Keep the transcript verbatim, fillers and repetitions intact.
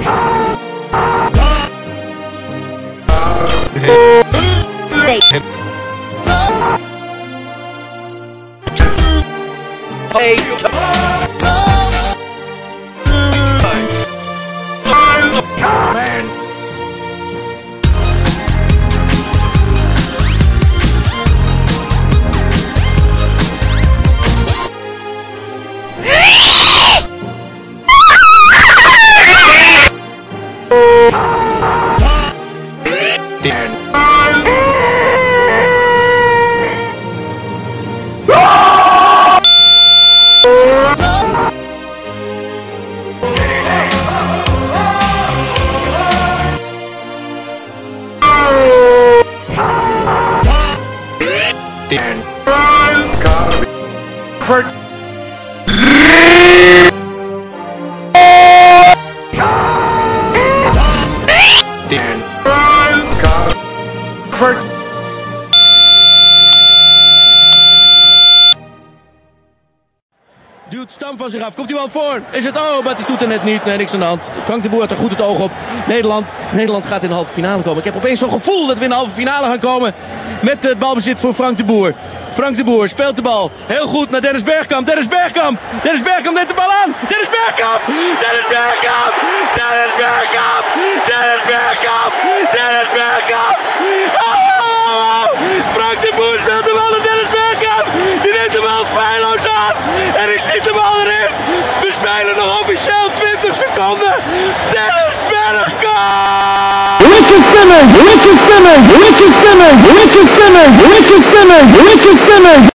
Duwt Stam van zich af. Komt hij wel voor? Is het? Oh, maar het doet er net niet. Nee, niks aan de hand. Frank de Boer had er goed het oog op. Nederland. Nederland gaat in de halve finale komen. Ik heb opeens zo'n gevoel dat we in de halve finale gaan komen. Met het balbezit voor Frank de Boer. Frank de Boer speelt de bal. Heel goed naar Dennis Bergkamp. Dennis Bergkamp. Dennis Bergkamp neemt de bal aan. Dennis Bergkamp. Dennis Bergkamp. Dennis Bergkamp. Dennis Bergkamp. Dennis Bergkamp. Oh! Frank de Boer speelt de bal naar Dennis Bergkamp. Die neemt de bal feilloos aan. En die schiet de bal erin. We spelen nog officieel twintig seconden. Dennis Bergkamp. Richard Simmons, Richard Simmons, Richard Simmons, Richard Simmons, Richard Simmons, Richard Simmons.